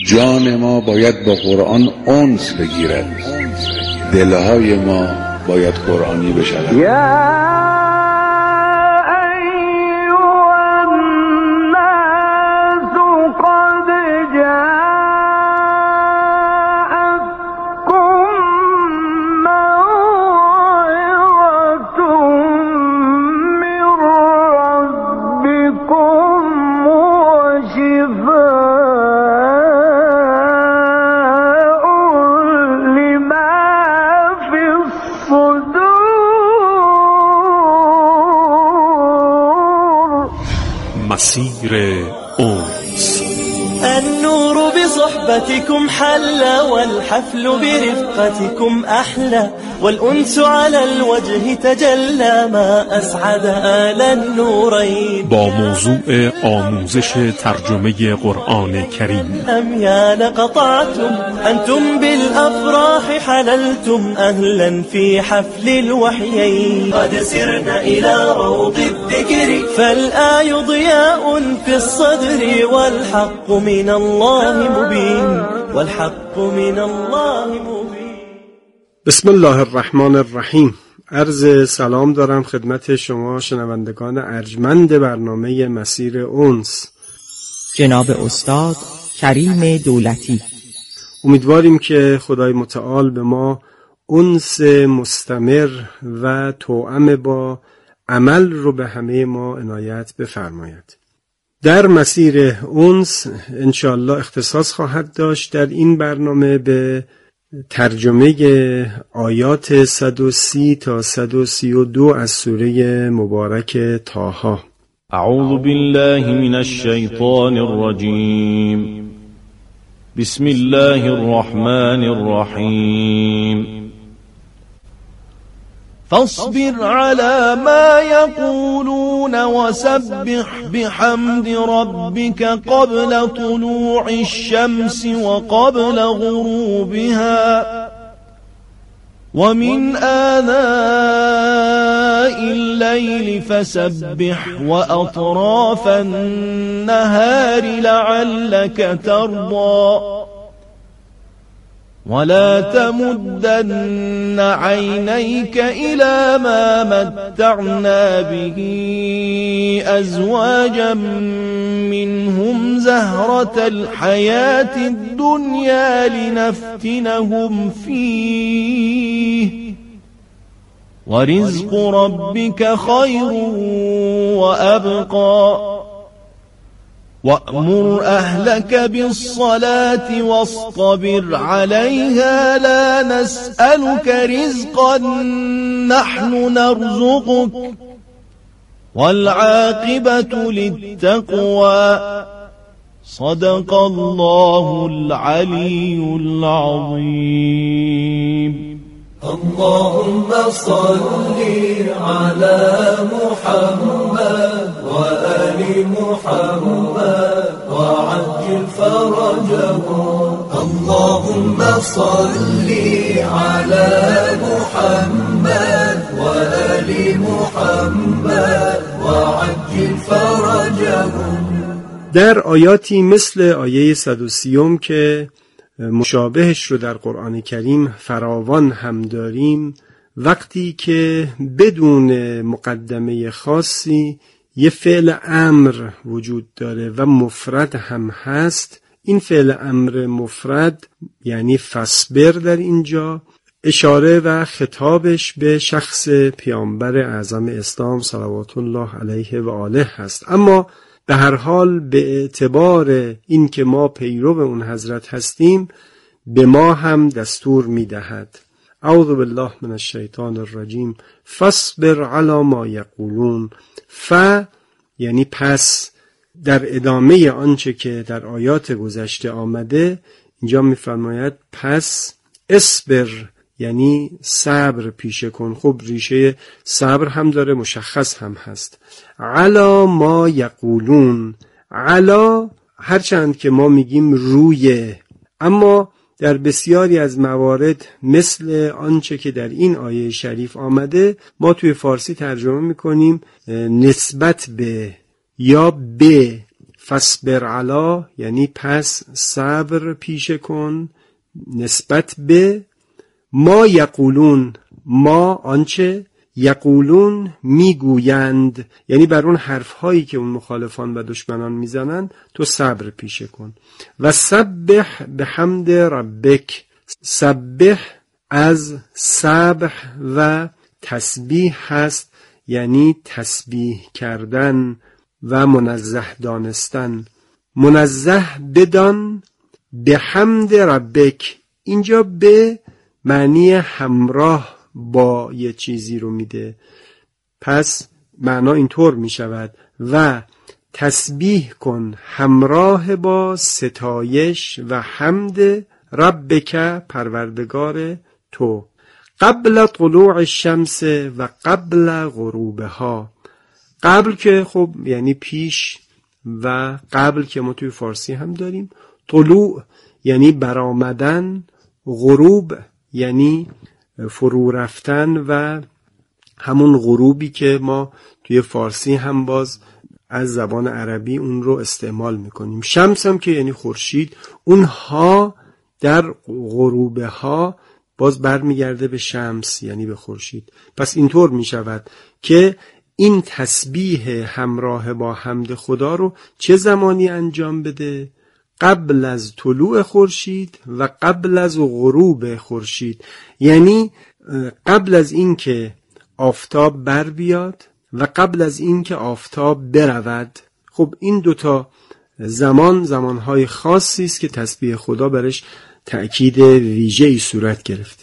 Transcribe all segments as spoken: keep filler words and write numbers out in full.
جان ما باید با قرآن انس بگیرد، دلهای ما باید قرآنی بشود. مسیر أنس. النور بصحبتكم حلى والحفل برفقتكم أحلى والأنس على الوجه تجلى ما أسعد آل النورين. با موضوع آموزش ترجمه قرآن کریم. أميال قطعتم أنتم بالأفراح حللتم أهلا في حفل الوحيين. قد سرنا إلى روض الذكر فالآي ضياء في الصدر والحق من الله مبين والحق من الله مبين. بسم الله الرحمن الرحیم. عرض سلام دارم خدمت شما شنوندگان ارجمند برنامه مسیر أنس، جناب استاد کریم دولتی. امیدواریم که خدای متعال به ما أنس مستمر و توأم با عمل رو به همه ما عنایت بفرماید. در مسیر أنس انشاءالله اختصاص خواهد داشت در این برنامه به ترجمه آیات صد و سی تا صد و سی و دو از سوره مبارک طه. اعوذ بالله من الشیطان الرجیم. بسم الله الرحمن الرحیم. فاصبر على ما يقولون وسبح بحمد ربك قبل طلوع الشمس وقبل غروبها ومن آناء الليل فسبح وأطراف النهار لعلك ترضى ولا تمدن عينيك إلى ما متعنا به أزواجا منهم زهرة الحياة الدنيا لنفتنهم فيه ورزق ربك خير وأبقى وأمر أهلك بالصلاة واصطبر عليها لا نسألك رزقا نحن نرزقك والعاقبة للتقوى صدق الله العلي العظيم. اللهم صل على محمد وآل محمد وعجل فرجهم. اللهم صل على محمد وآل محمد وعجل فرجهم. در آیاتی مثل آیه صد و سی که مشابهش رو در قرآن کریم فراوان هم داریم، وقتی که بدون مقدمه خاصی یه فعل امر وجود داره و مفرد هم هست، این فعل امر مفرد یعنی فاصبر در اینجا اشاره و خطابش به شخص پیامبر اعظم اسلام صلوات الله علیه و آله هست. اما به هر حال به اعتبار این که ما پیرو اون حضرت هستیم به ما هم دستور میدهد. اعوذ بالله من الشیطان الرجیم. فاصبر علی ما یقولون. ف یعنی پس، در ادامه آنچه که در آیات گذشته آمده اینجا میفرماید پس اصبر یعنی صبر پیشه کن. خب ریشه صبر هم داره، مشخص هم هست. علا ما یقولون. علا هرچند که ما میگیم روی، اما در بسیاری از موارد مثل آنچه که در این آیه شریف آمده ما توی فارسی ترجمه میکنیم نسبت به یا به. فصبر علی یعنی پس صبر پیشه کن نسبت به ما یقولون، ما آنچه یقولون میگویند، یعنی بر اون حرفهایی که اون مخالفان و دشمنان میزنن تو صبر پیشه کن. و سبح بحمد ربک، سبح از سبح و تسبیح هست، یعنی تسبیح کردن و منزه دانستن. منزه بدان بحمد ربک، اینجا به معنی همراه با یه چیزی رو میده، پس معنا اینطور میشود و تسبیح کن همراه با ستایش و حمد ربک پروردگار تو. قبل طلوع الشمس و قبل غروبها، قبل که خب یعنی پیش و قبل که ما توی فارسی هم داریم. طلوع یعنی برآمدن، غروب یعنی فرو رفتن و همون غروبی که ما توی فارسی هم باز از زبان عربی اون رو استعمال میکنیم. شمس هم که یعنی خورشید، اونها در غروبه ها باز برمیگرده به شمس یعنی به خورشید. پس اینطور میشود که این تسبیح همراه با حمد خدا رو چه زمانی انجام بده؟ قبل از طلوع خورشید و قبل از غروب خورشید، یعنی قبل از این که آفتاب بر بیاد و قبل از این که آفتاب برود. خب این دوتا زمان زمانهای خاصی است که تسبیح خدا برش تأکید ویژه‌ای صورت گرفته.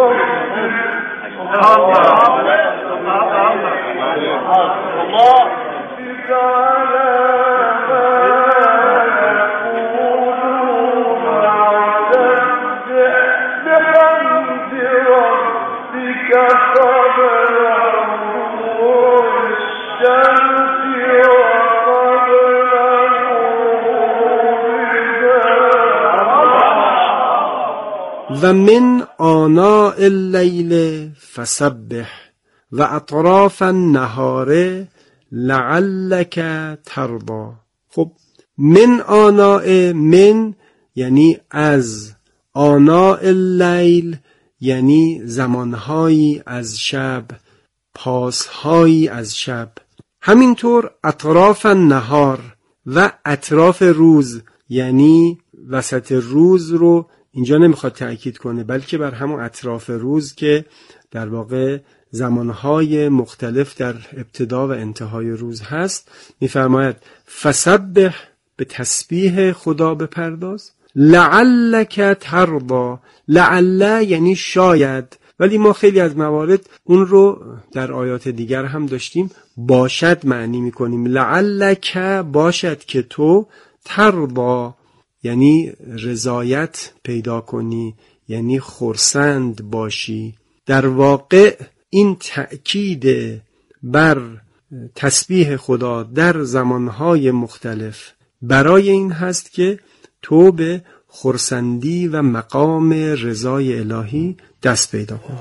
و من آناء اللیل فسبح و اطراف النهار لعلک ترضی. خب من آناء، من یعنی از، آناء اللیل یعنی زمانهایی از شب، پاسهایی از شب. همینطور اطراف النهار و اطراف روز، یعنی وسط روز رو اینجا نمیخواد تأکید کنه بلکه بر همون اطراف روز که در واقع زمانهای مختلف در ابتدا و انتهای روز هست. میفرماید فسبح، به تسبیح خدا بپرداز. لعلک ترضی، لعل یعنی شاید، ولی ما خیلی از موارد اون رو در آیات دیگر هم داشتیم باشد معنی میکنیم. لعلک باشد که تو، ترضی یعنی رضایت پیدا کنی، یعنی خرسند باشی. در واقع این تأکید بر تسبیح خدا در زمانهای مختلف برای این هست که تو به خرسندی و مقام رضای الهی دست پیدا کنی.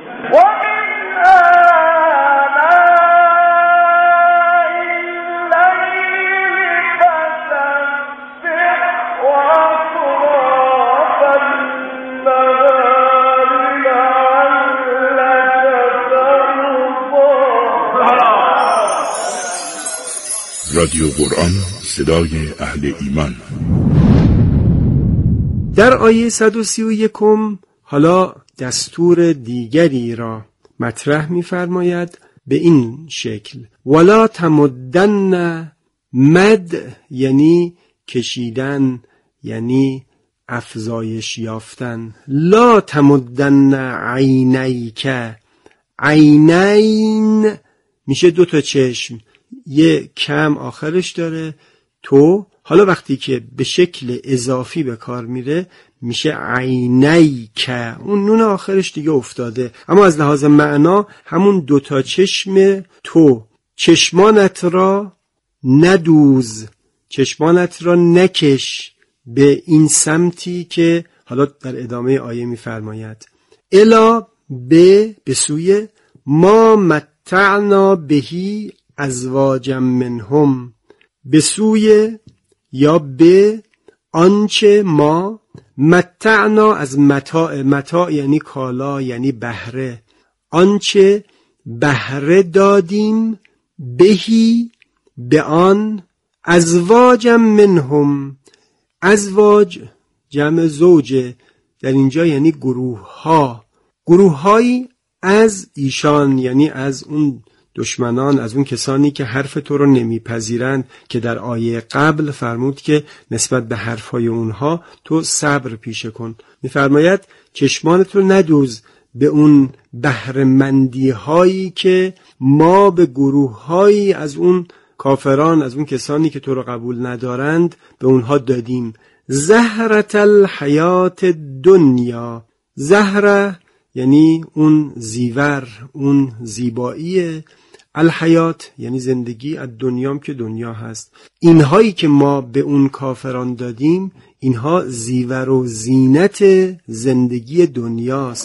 رادیو قرآن، صدای اهل ایمان. در آیه صد و سی و یک حالا دستور دیگری را مطرح می‌فرماید به این شکل: ولا تمدن، مد یعنی کشیدن، یعنی افزایش یافتن. لا تمدن عینیک، عینین میشه دو تا چشم، یه کم آخرش داره تو، حالا وقتی که به شکل اضافی به کار میره میشه عینیک، اون نون آخرش دیگه افتاده، اما از لحاظ معنا همون دوتا چشم تو. چشمانت را ندوز، چشمانت را نکش به این سمتی که حالا در ادامه آیه میفرماید الا به به سوی ما متعنا بهی ازواجا منهم، به سوی یا به آنچه ما متعنا، از متاع، متاع یعنی کالا یعنی بهره، آنچه بهره دادیم، بهی به آن، ازواجم منهم، ازواج جمع زوجه در اینجا یعنی گروه ها، گروه هایی از ایشان یعنی از اون دشمنان، از اون کسانی که حرف تو رو نمیپذیرند، که در آیه قبل فرمود که نسبت به حرفهای اونها تو صبر پیشه کن. میفرماید چشمانت رو ندوز به اون بهره‌مندی هایی که ما به گروه هایی از اون کافران، از اون کسانی که تو رو قبول ندارند به اونها دادیم. زهرة الحیات دنیا، زهره یعنی اون زیور، اون زیبایی، الحیات یعنی زندگی، از دنیام که دنیا هست. اینهایی که ما به اون کافران دادیم اینها زیور و زینت زندگی دنیاست.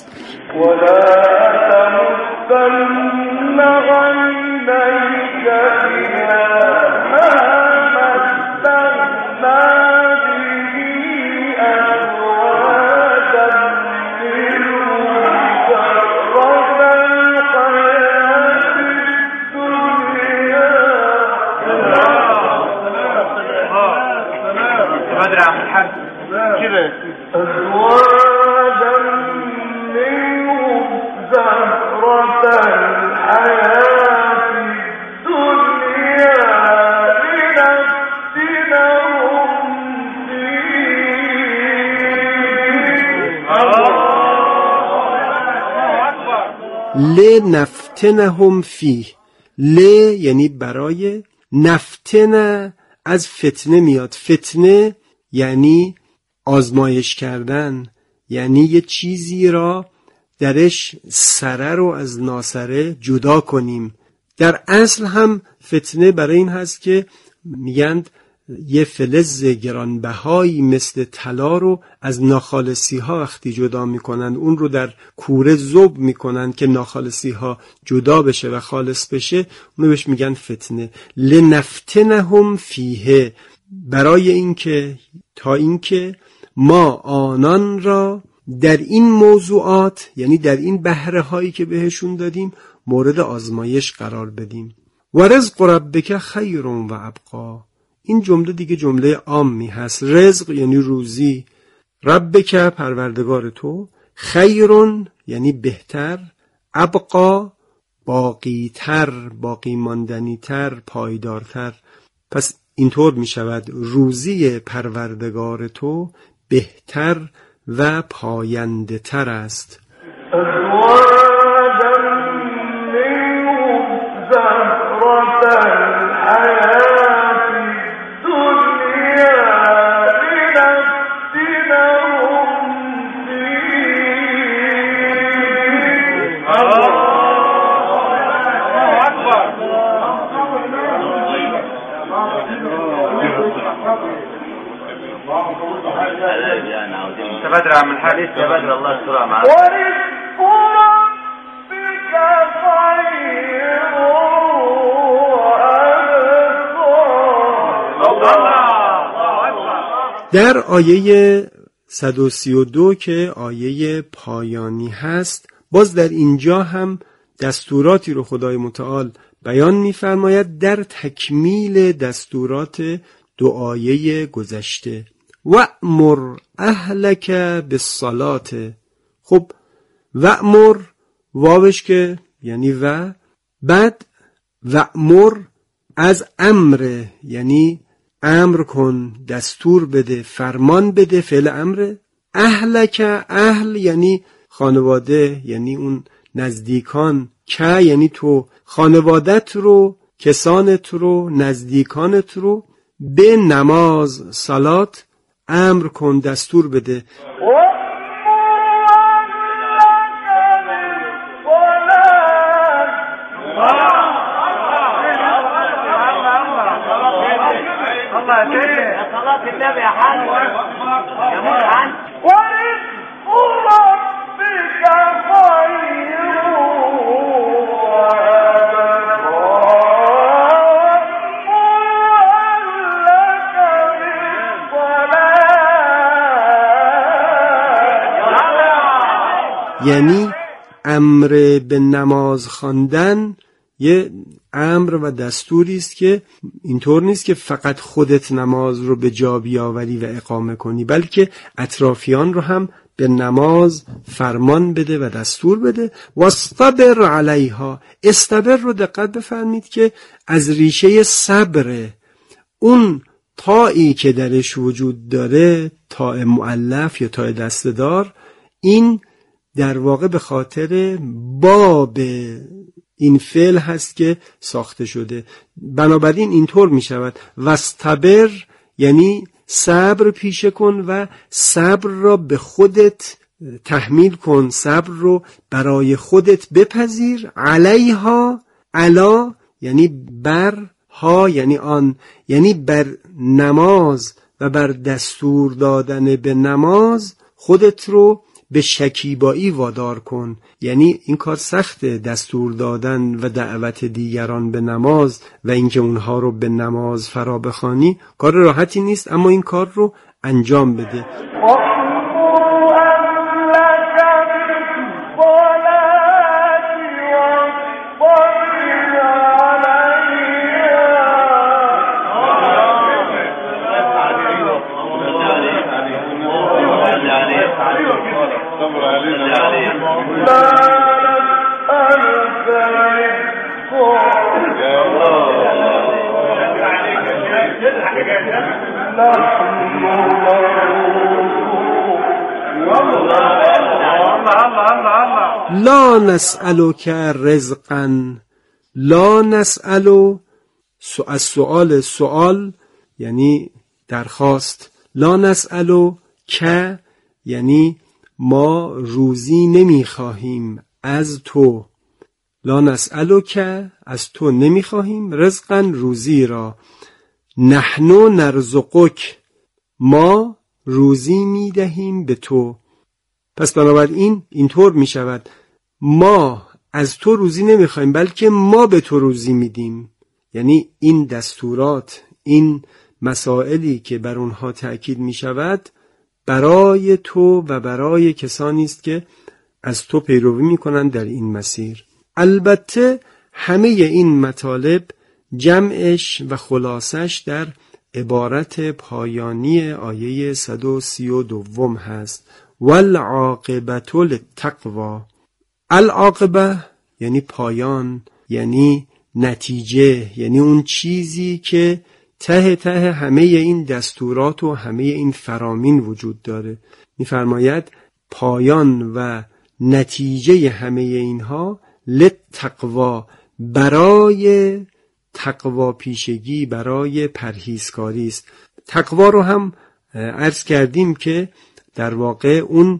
لنفتنهم فیه، ل یعنی برای، نفتنه از فتنه میاد، فتنه یعنی آزمایش کردن، یعنی یه چیزی را درش سره رو از ناسره جدا کنیم. در اصل هم فتنه برای این هست که میگند یه فلز گرانبهایی مثل طلا رو از ناخالصی ها وقتی جدا میکنند، اون رو در کوره ذوب میکنند که ناخالصی ها جدا بشه و خالص بشه، اونو بهش میگن فتنه. لنفتنهم فیه، برای اینکه، تا اینکه ما آنان را در این موضوعات، یعنی در این بهره هایی که بهشون دادیم، مورد آزمایش قرار بدیم. و رزق ربک خیر و ابقا، این جمله دیگه جمله عامی هست. رزق یعنی روزی، ربک پروردگار تو، خیرون یعنی بهتر، ابقا باقی تر، باقی ماندنی تر، پایدارتر. پس اینطور می شود روزی پروردگار تو بهتر و پاینده تر است. تبادر من حديث تبادر الله سرعة معه. ورزق ربك خير وأبقى. در آیه صد و سی و دو که آیه پایانی هست، باز در اینجا هم دستوراتی رو خدای متعال بیان می‌فرماید در تکمیل دستورات دو آیه گذشته. وَأْمُرْ أَهْلَكَ بِالصَّلَاةِ. خب وَأْمُرْ واوش که یعنی و، بعد وَأْمُرْ از امر یعنی امر کن، دستور بده، فرمان بده، فعل امر. اهلک، اهل یعنی خانواده، یعنی اون نزدیکان، که یعنی تو، خانوادت رو، کسانت رو، نزدیکانت رو به نماز، صلات امر کن، دستور بده. یعنی امر به نماز خواندن یه امر و دستوری است که اینطور نیست که فقط خودت نماز رو به جا بیاوری و اقامه کنی، بلکه اطرافیان رو هم به نماز فرمان بده و دستور بده. واصطبر علیها، استبر رو دقت بفرمید که از ریشه صبر، اون تایی که درش وجود داره، تا مؤلف یا تا دستدار، این در واقع به خاطر باب این فعل هست که ساخته شده. بنابراین اینطور می شود واصطبر یعنی صبر پیشه کن و صبر را به خودت تحمیل کن، صبر رو برای خودت بپذیر. علیها، علا یعنی بر، ها یعنی آن، یعنی بر نماز و بر دستور دادن به نماز خودت رو به شکیبایی وادار کن. یعنی این کار سخته، دستور دادن و دعوت دیگران به نماز و اینکه اونها رو به نماز فرا بخوانی کار راحتی نیست، اما این کار رو انجام بده. لا نسألک رزقا، لا نسألو از سؤال، سؤال یعنی درخواست، لا نسألو که یعنی ما روزی نمیخواهیم از تو، لا نسألو که از تو نمیخواهیم، رزقا روزی را، نحنو نرزقک ما روزی میدهیم به تو. پس بنابراین اینطور می شود ما از تو روزی نمیخوایم بلکه ما به تو روزی میدیم. یعنی این دستورات، این مسائلی که بر اونها تأکید می شود برای تو و برای کسانی است که از تو پیروی می کنند در این مسیر. البته همه این مطالب جمعش و خلاصش در عبارت پایانی آیه صد و سی و دوم هست، والعاقبة للتقوی. العاقبه یعنی پایان، یعنی نتیجه، یعنی اون چیزی که ته ته همه این دستورات و همه این فرامین وجود داره. می‌فرماید پایان و نتیجه همه اینها للتقوی، برای تقوا پیشگی، برای پرهیزکاری است. تقوا رو هم عرض کردیم که در واقع اون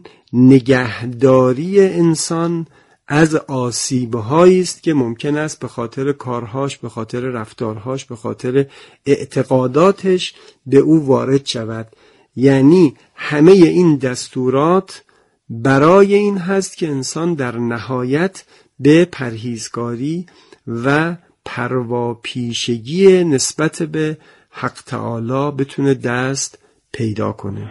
نگهداری انسان از آسیب‌هایی است که ممکن است به خاطر کارهاش، به خاطر رفتارهاش، به خاطر اعتقاداتش به او وارد شود. یعنی همه این دستورات برای این هست که انسان در نهایت به پرهیزکاری و پرواپیشگی نسبت به حق تعالی بتونه دست پیدا کنه.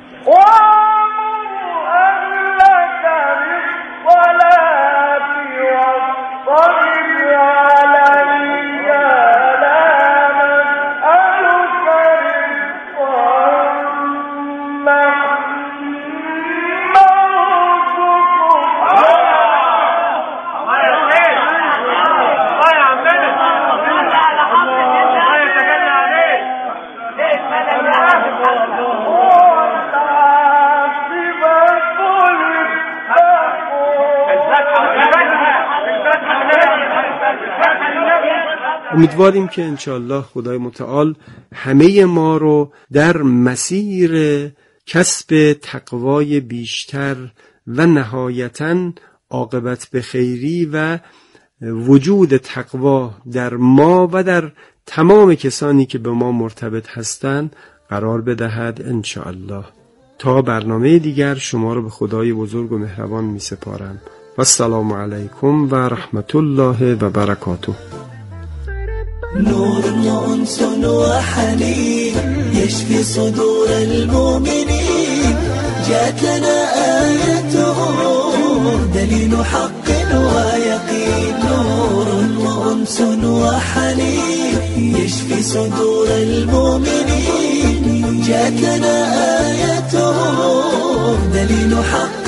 امیدواریم که انشاءالله خدای متعال همه ما رو در مسیر کسب تقوای بیشتر و نهایتاً عاقبت به خیری و وجود تقوا در ما و در تمام کسانی که به ما مرتبط هستند قرار بدهد انشاءالله. تا برنامه دیگر شما رو به خدای بزرگ و مهربان می سپارم. و السلام علیکم و رحمت الله و برکاته. نور وأنس وحنين يشفي صدور المؤمنين، جاءت لنا آيته دليل حق ويقين، نور وأنس وحنين يشفي صدور المؤمنين. جاءتنا آيته دليل حق